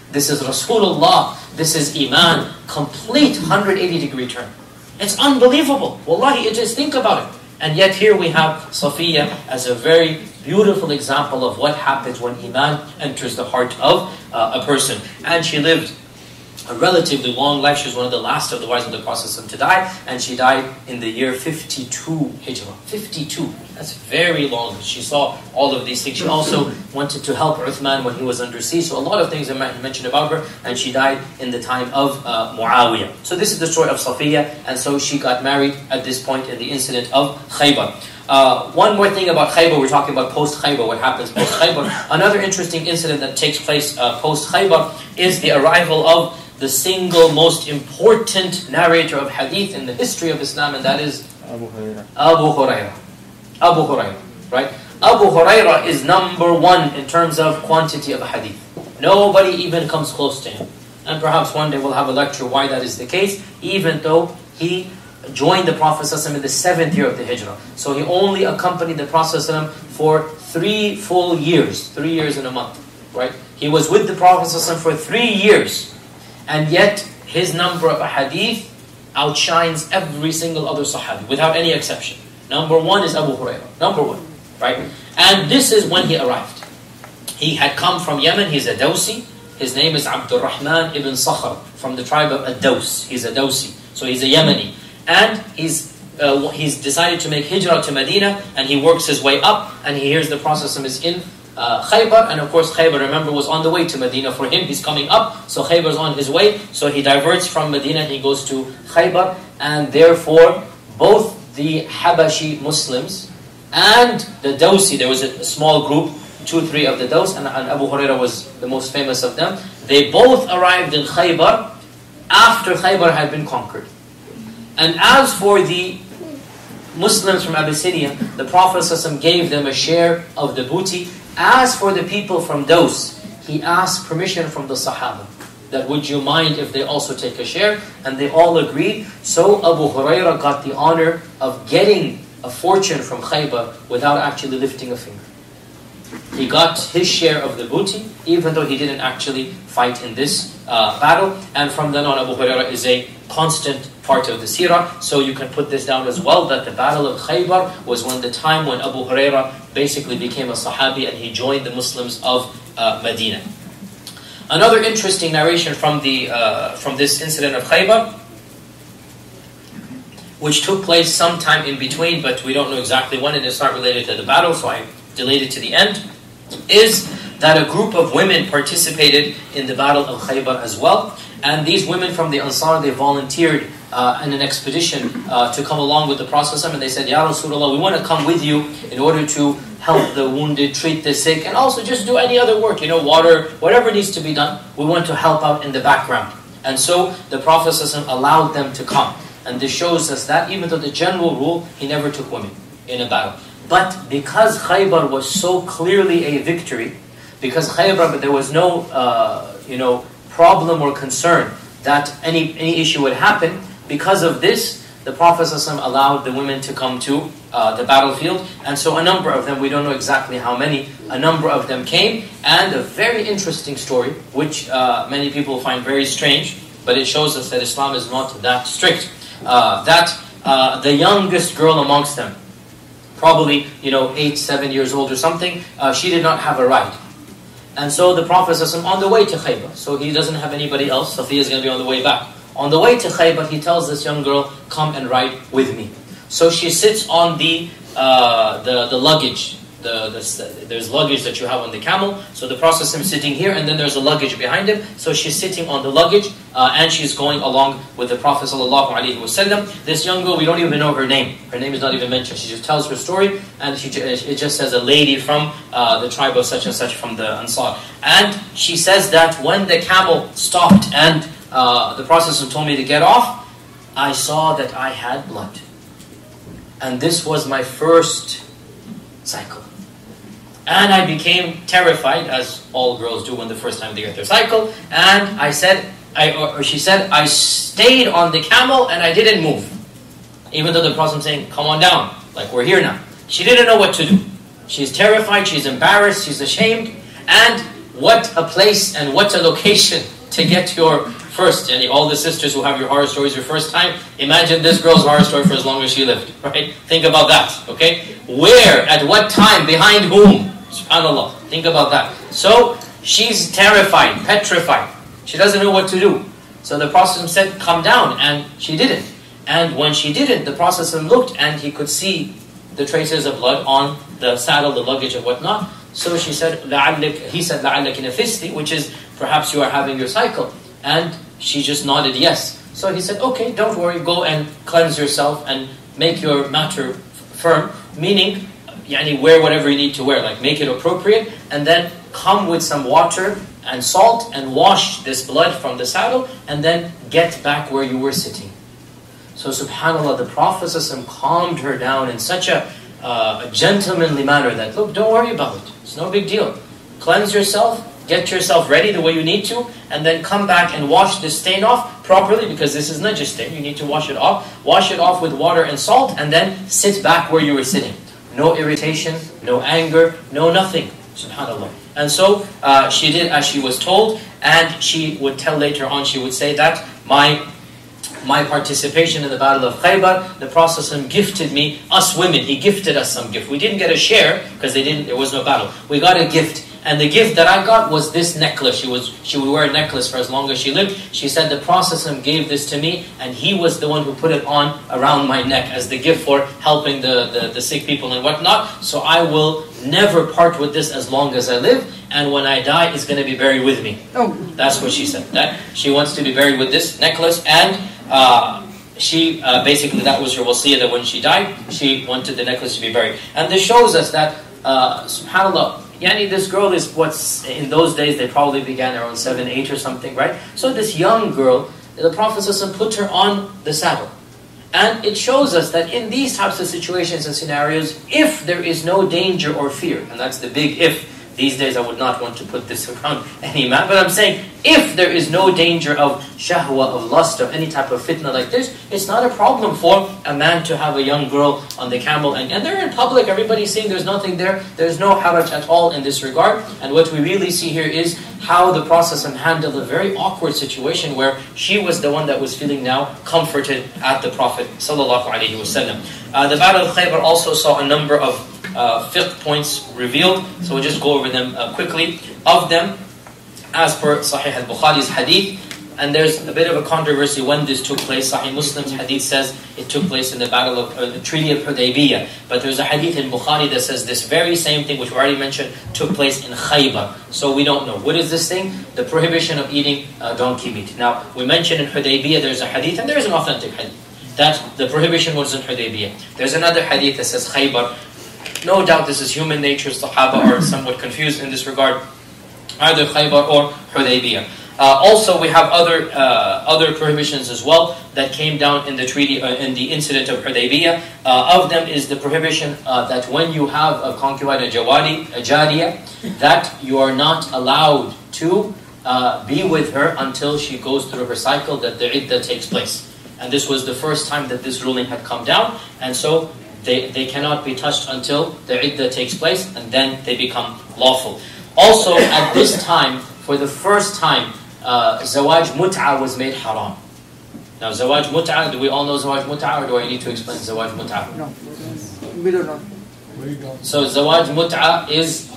S1: This is Rasulullah. This is Iman. Complete 180-degree turn. It's unbelievable. Wallahi, just think about it. And yet here we have Safiya as a very beautiful example of what happens when Iman enters the heart of a person. And she lived a relatively long life. She was one of the last of the wives of the Prophet to die. And she died in the year 52 Hijrah. 52. That's very long. She saw all of these things. She also wanted to help Uthman when he was under siege. So a lot of things are mentioned about her. And she died in the time of Muawiyah. So this is the story of Safiya. And so she got married at this point in the incident of Khaybar. One more thing about Khaybar. We're talking about post-Khaybar. What happens post-Khaybar. Another interesting incident that takes place post-Khaybar is the arrival of the single most important narrator of hadith in the history of Islam, and that is Abu Hurairah. Abu Hurairah, right? Abu Hurairah is number one in terms of quantity of hadith. Nobody even comes close to him. And perhaps one day we'll have a lecture why that is the case, even though he joined the Prophet ﷺ in the 7th year of the Hijrah. So he only accompanied the Prophet ﷺ for 3 full years, 3 years and a month, right? He was with the Prophet ﷺ for 3 years. And yet, his number of hadith outshines every single other Sahabi, without any exception. Number one is Abu Hurairah. Number one, right? And this is when he arrived. He had come from Yemen. He's a Dawsi. His name is Abdul Rahman ibn Sakhr, from the tribe of Ad-Daws. He's a Dawsi. So he's a Yemeni. And he's decided to make hijrah to Medina, and he works his way up, and he hears the Prophet is in Khaybar, and of course Khaybar, remember, was on the way to Medina for him. He's coming up, so Khaybar's on his way. So he diverts from Medina and he goes to Khaybar, and therefore both the Habashi Muslims and the Dawsi, there was a small group, 2-3 of the Daws, and Abu Hurairah was the most famous of them. They both arrived in Khaybar after Khaybar had been conquered. And as for the Muslims from Abyssinia, the Prophet ﷺ gave them a share of the booty. As for the people from Daws, he asked permission from the Sahaba, that would you mind if they also take a share? And they all agreed. So Abu Hurairah got the honor of getting a fortune from Khaybar without actually lifting a finger. He got his share of the booty, even though he didn't actually fight in this battle. And from then on, Abu Hurairah is a constant part of the seerah. So you can put this down as well, that the battle of Khaybar was the time when Abu Hurairah basically became a Sahabi and he joined the Muslims of Medina. Another interesting narration from this incident of Khaybar, which took place sometime in between, but we don't know exactly when, and it's not related to the battle, so I delayed it to the end, is that a group of women participated in the battle of Khaybar as well. And these women from the Ansar, they volunteered in an expedition to come along with the Prophet, and they said, Ya Rasulullah, we want to come with you in order to help the wounded, treat the sick, and also just do any other work, water, whatever needs to be done. We want to help out in the background. And so the Prophet allowed them to come. And this shows us that even though the general rule, he never took women in a battle. But because Khaybar was so clearly a victory, because Khaybar, there was no problem or concern that any issue would happen, because of this, the Prophet ﷺ allowed the women to come to the battlefield. And so a number of them, we don't know exactly how many, a number of them came. And a very interesting story, which many people find very strange, but it shows us that Islam is not that strict. That the youngest girl amongst them, probably 8-7 years old or something, she did not have a ride. And so the Prophet ﷺ on the way to Khaybar, so he doesn't have anybody else, Safiya is going to be on the way back. On the way to Khaybar, he tells this young girl, come and ride with me. So she sits on the luggage. There's luggage that you have on the camel. So the Prophet is sitting here, and then there's a luggage behind him. So she's sitting on the luggage, and she's going along with the Prophet ﷺ. This young girl, we don't even know her name. Her name is not even mentioned. She just tells her story, and it just says a lady from the tribe of such and such from the Ansar. And she says that when the camel stopped and the Prophet told me to get off, I saw that I had blood. And this was my first cycle. And I became terrified, as all girls do when the first time they get their cycle. And she said, I stayed on the camel and I didn't move. Even though the Prophet was saying, come on down, like we're here now. She didn't know what to do. She's terrified, she's embarrassed, she's ashamed. And what a place and what a location to get your first. And all the sisters who have your horror stories your first time, imagine this girl's horror story for as long as she lived, right? Think about that, okay? Where, at what time, behind whom? SubhanAllah, think about that. So, she's terrified, petrified. She doesn't know what to do. So the Prophet said, come down, and she didn't. And when she didn't, the Prophet looked and he could see the traces of blood on the saddle, the luggage and whatnot. So she said, he said, لَعَلَّكِ نَفِسْتِ, which is, perhaps you are having your cycle. And she just nodded yes. So he said, okay, don't worry, go and cleanse yourself and make your matter firm. Meaning, wear whatever you need to wear, like make it appropriate, and then come with some water and salt and wash this blood from the saddle, and then get back where you were sitting. So subhanAllah, the Prophet calmed her down in such a gentlemanly manner that, look, don't worry about it. It's no big deal. Cleanse yourself, get yourself ready the way you need to, and then come back and wash the stain off properly, because this is najis stain. You need to wash it off. Wash it off with water and salt, and then sit back where you were sitting. No irritation, no anger, no nothing. SubhanAllah. And so she did as she was told, and she would tell later on, she would say that my participation in the Battle of Khaybar, the Prophet gifted me, us women, he gifted us some gift. We didn't get a share because there was no battle. We got a gift. And the gift that I got was this necklace. She would wear a necklace for as long as she lived. She said the Prophet gave this to me, and he was the one who put it on around my neck as the gift for helping the sick people and whatnot. So I will never part with this as long as I live, and when I die, it's going to be buried with me. Oh, that's what she said. That she wants to be buried with this necklace, and she basically, that was her wasiyah, that when she died, she wanted the necklace to be buried. And this shows us that, subhanAllah, this girl is what's, in those days, they probably began around 7, 8 or something, right? So this young girl, the Prophet put her on the saddle. And it shows us that in these types of situations and scenarios, if there is no danger or fear, and that's the big if. These days I would not want to put this around any man, but I'm saying, if there is no danger of shahwa, of lust, of any type of fitna like this, it's not a problem for a man to have a young girl on the camel, and they're in public, everybody's seeing, there's nothing there, there's no haraj at all in this regard. And what we really see here is how the Prophet handled a very awkward situation where she was the one that was feeling now comforted at the Prophet sallallahu alaihi wasallam. The Battle of Khaybar also saw a number of fiqh points revealed, so we'll just go over them quickly. Of them, as per Sahih al-Bukhari's hadith, and there's a bit of a controversy when this took place. Sahih Muslim's hadith says it took place in the Battle of the Treaty of Hudaybiyah, but there's a hadith in Bukhari that says this very same thing, which we already mentioned, took place in Khaybar. So we don't know. What is this thing? The prohibition of eating donkey meat. Now, we mentioned in Hudaybiyah there's a hadith, and there is an authentic hadith, that the prohibition was in Hudaybiyah. There's another hadith that says Khaybar. No doubt this is human nature. Sahaba are somewhat confused in this regard, either Khaybar or Hudaybiyah. Also, we have other prohibitions as well that came down in the treaty, in the incident of Hudaybiyah. Of them is the prohibition that when you have a concubine, a jariyah, that you are not allowed to be with her until she goes through her cycle, that the iddah takes place. And this was the first time that this ruling had come down, and so they cannot be touched until the iddah takes place, and then they become lawful. Also, at this time, for the first time, zawaj mut'a was made haram. Now, zawaj mut'a, do we all know zawaj mut'a, or do I need to explain zawaj mut'a?
S3: No, we don't know.
S1: So, zawaj mut'a is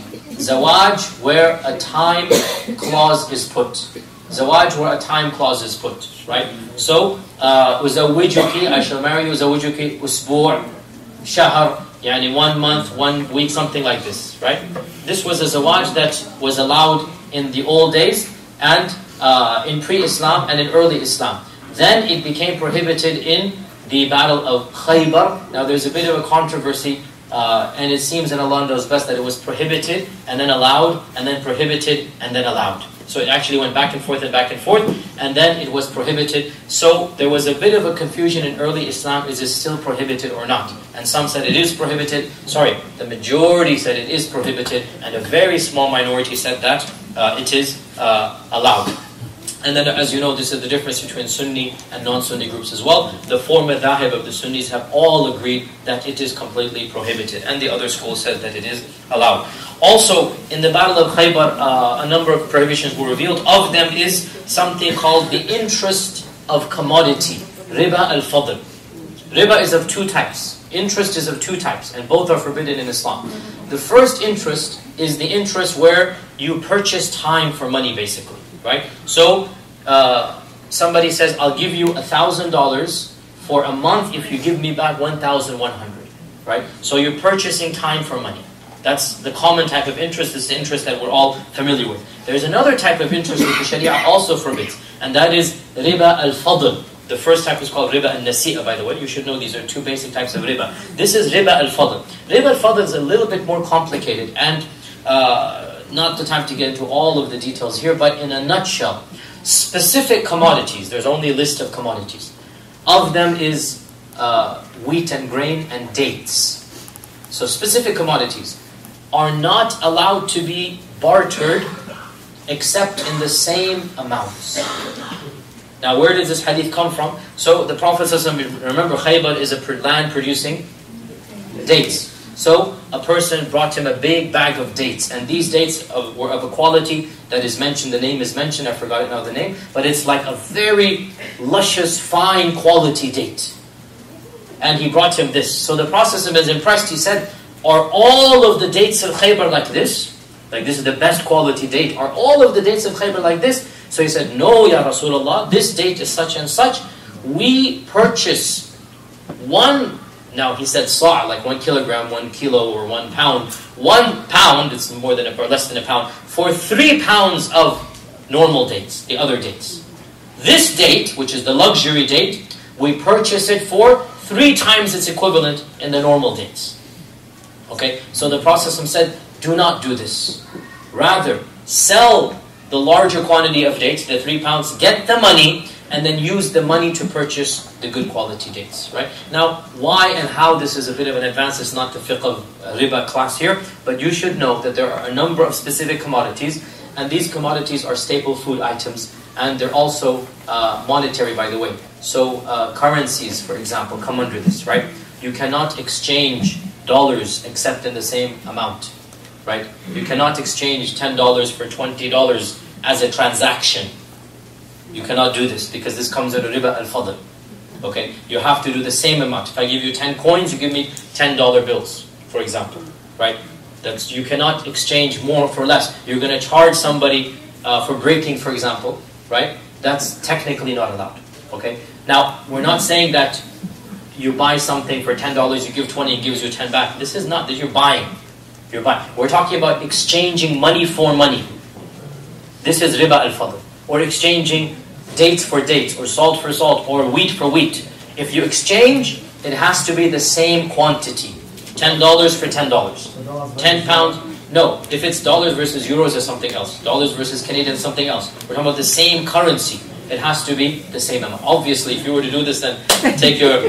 S1: zawaj where a time clause is put. Zawaj where a time clause is put, right? So, uzawijuki, I shall marry you, uzawijuki usbu' shahr, yani 1 month, 1 week, something like this, right? This was a zawaj that was allowed in the old days, and in pre-Islam and in early Islam. Then it became prohibited in the Battle of Khaybar. Now there's a bit of a controversy, and it seems, and Allah knows best, that it was prohibited and then allowed, and then prohibited and then allowed. So it actually went back and forth, and then it was prohibited. So there was a bit of a confusion in early Islam, is it still prohibited or not? And some said it is prohibited. The majority said it is prohibited, and a very small minority said that it is allowed. And then, as you know, this is the difference between Sunni and non-Sunni groups as well. The four madhahib of the Sunnis have all agreed that it is completely prohibited. And the other school says that it is allowed. Also, in the Battle of Khaybar, a number of prohibitions were revealed. Of them is something called the interest of commodity. Riba al-fadl. Riba is of two types. Interest is of two types, and both are forbidden in Islam. The first interest is the interest where you purchase time for money, basically. Right? So, somebody says, I'll give you $1,000 for a month if you give me back 1,100. Right? So you're purchasing time for money. That's the common type of interest. This is the interest that we're all familiar with. There's another type of interest which the Sharia also forbids, and that is riba al-fadl. The first type is called riba al-nasi'a, by the way. You should know these are two basic types of riba. This is riba al-fadl. Riba al-fadl is a little bit more complicated, and not the time to get into all of the details here, but in a nutshell, specific commodities, there's only a list of commodities. Of them is wheat and grain and dates. So specific commodities are not allowed to be bartered except in the same amounts. Now, where does this hadith come from? So the Prophet ﷺ, remember, Khaybar is a land producing dates. So a person brought him a big bag of dates, and these dates were of a quality that is mentioned. The name is mentioned. I forgot now the name, but it's like a very luscious, fine quality date. And he brought him this. So the Prophet is impressed. He said, "Are all of the dates of Khaybar like this? Like this is the best quality date. Are all of the dates of Khaybar like this?" So he said, "No, Ya Rasulullah. This date is such and such. We purchase one." Now he said sa', like 1 kilogram, 1 kilo, or 1 pound. 1 pound, it's more than or less than a pound, for 3 pounds of normal dates, the other dates. This date, which is the luxury date, we purchase it for 3 times its equivalent in the normal dates. Okay, so the Prophet said, do not do this. Rather, sell the larger quantity of dates, the 3 pounds, get the money, and then use the money to purchase the good quality dates, right? Now, why and how this is a bit of an advance, it's not the fiqh of riba class here, but you should know that there are a number of specific commodities, and these commodities are staple food items, and they're also monetary, by the way. So, currencies, for example, come under this, right? You cannot exchange dollars except in the same amount, right? You cannot exchange $10 for $20 as a transaction. You cannot do this because this comes under riba al-fadl. Okay, you have to do the same amount. If I give you 10 coins, you give me $10 bills, for example, right? That's you cannot exchange more for less. You're going to charge somebody for breaking, for example, right? That's technically not allowed. Okay. Now we're not saying that you buy something for $10, you give 20, it gives you 10 back. This is not that you're buying. You're buying. We're talking about exchanging money for money. This is riba al-fadl. Or exchanging dates for dates, or salt for salt, or wheat for wheat. If you exchange, it has to be the same quantity. $10 for $10. 10 pounds, no. If it's dollars versus euros, is something else. Dollars versus Canadian, something else. We're talking about the same currency. It has to be the same amount. Obviously, if you were to do this, then take your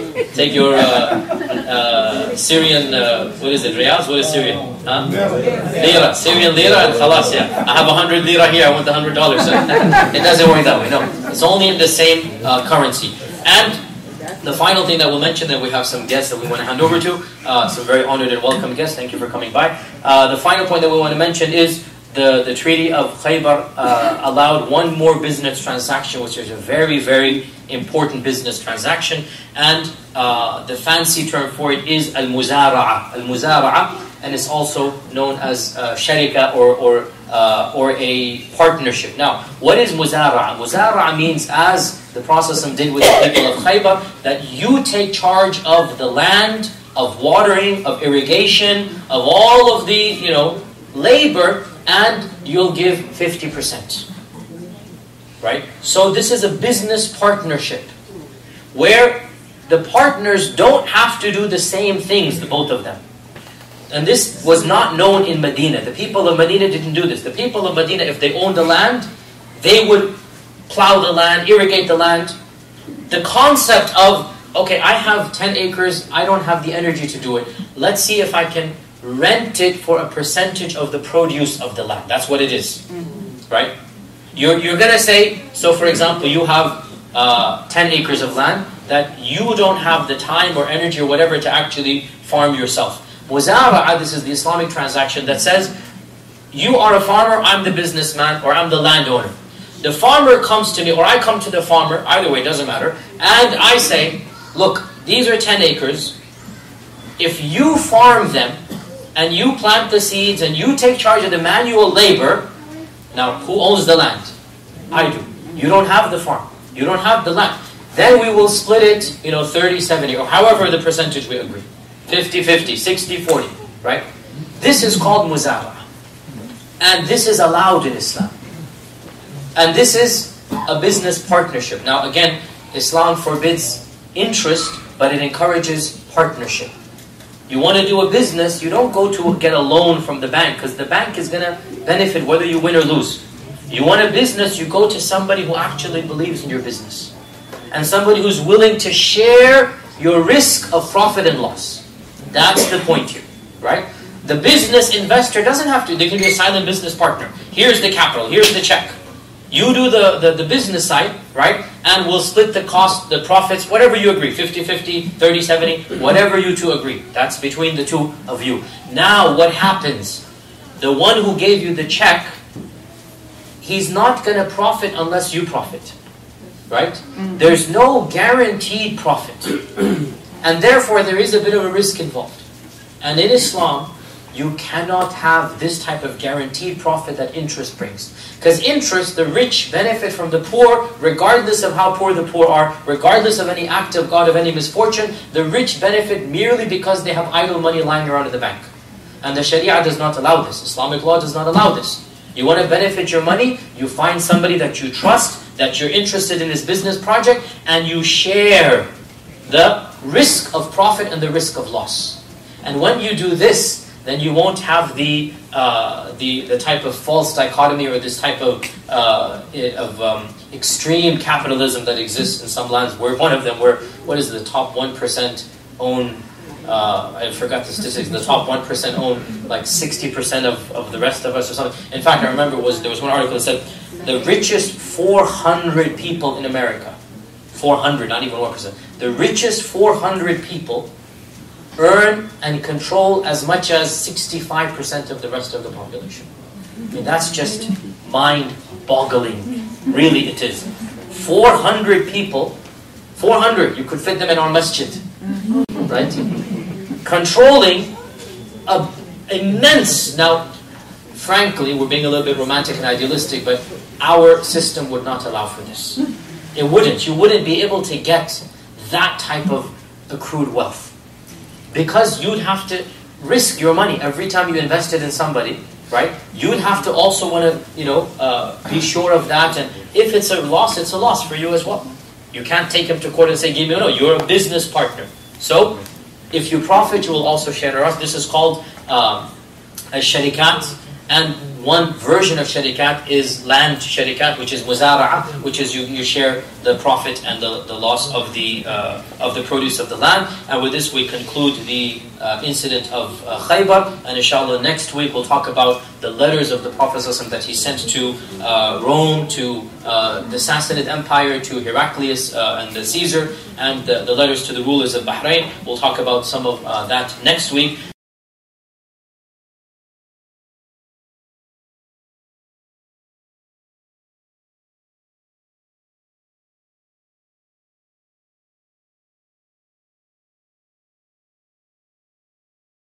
S1: Syrian, what is it, riyals? What is Syrian? Huh? Lira, Syrian lira, and khalas, yeah. I have 100 lira here, I want the $100. So it doesn't work that way, no. It's only in the same currency. And the final thing that we'll mention, that we have some guests that we want to hand over to, some very honored and welcome guests, thank you for coming by. The final point that we want to mention is the Treaty of Khaybar allowed one more business transaction, which is a very, very important business transaction. And the fancy term for it is al-muzara'a. Al-muzara'a, and it's also known as sharika or a partnership. Now, what is muzara'a? Muzara'a means, as the Prophet did with the people of Khaybar, that you take charge of the land, of watering, of irrigation, of all of the, labor, and you'll give 50%. Right? So this is a business partnership where the partners don't have to do the same things, the both of them. And this was not known in Medina. The people of Medina didn't do this. The people of Medina, if they owned the land, they would plow the land, irrigate the land. The concept of, okay, I have 10 acres, I don't have the energy to do it. Let's see if I can rent it for a percentage of the produce of the land. That's what it is, right? You're going to say, so for example, you have 10 acres of land that you don't have the time or energy or whatever to actually farm yourself. Muzara'a, this is the Islamic transaction that says, you are a farmer, I'm the businessman, or I'm the landowner. The farmer comes to me, or I come to the farmer, either way, doesn't matter, and I say, look, these are 10 acres. If you farm them, and you plant the seeds, and you take charge of the manual labor, now who owns the land? I do. You don't have the farm. You don't have the land. Then we will split it, 30-70, or however the percentage we agree. 50-50, 60-40, right? This is called muzara'a. And this is allowed in Islam. And this is a business partnership. Now again, Islam forbids interest, but it encourages partnership. You want to do a business, you don't go to get a loan from the bank, because the bank is going to benefit whether you win or lose. You want a business, you go to somebody who actually believes in your business. And somebody who's willing to share your risk of profit and loss. That's the point here, right? The business investor doesn't have to, they can be a silent business partner. Here's the capital, here's the check. You do the business side, right? And we'll split the cost, the profits, whatever you agree, 50-50, 30-70, whatever you two agree. That's between the two of you. Now what happens? The one who gave you the check, he's not going to profit unless you profit, right? There's no guaranteed profit. And therefore there is a bit of a risk involved. And in Islam, you cannot have this type of guaranteed profit that interest brings. Because interest, the rich benefit from the poor, regardless of how poor the poor are, regardless of any act of God, of any misfortune, the rich benefit merely because they have idle money lying around in the bank. And the Sharia does not allow this. Islamic law does not allow this. You want to benefit your money, you find somebody that you trust, that you're interested in this business project, and you share the risk of profit and the risk of loss. And when you do this, then you won't have the type of false dichotomy or this type of extreme capitalism that exists in some lands. Where one of them, what is the top 1% own? I forgot the statistics. The top 1% own like 60% of the rest of us, or something. In fact, I remember there was one article that said the richest 400 people in America, 400, not even 1%. The richest 400 people earn and control as much as 65% of the rest of the population. I mean, that's just mind-boggling. Really, it is. 400 people, 400, you could fit them in our masjid, right? Controlling an immense, now, frankly, we're being a little bit romantic and idealistic, but our system would not allow for this. It wouldn't. You wouldn't be able to get that type of accrued wealth. Because you'd have to risk your money every time you invested in somebody, right? You'd have to also want to, be sure of that. And if it's a loss for you as well. You can't take him to court and say, no, you're a business partner. So, if you profit, you will also share the rest. This is called a sharikat. And one version of sharikat is land sharikat, which is muzara'a, which is you share the profit and the loss of the produce of the land. And with this we conclude the incident of Khaybar. And inshallah next week we'll talk about the letters of the Prophet ﷺ that he sent to Rome, to the Sassanid Empire, to Heraclius and the Caesar, and the letters to the rulers of Bahrain. We'll talk about some of that next week.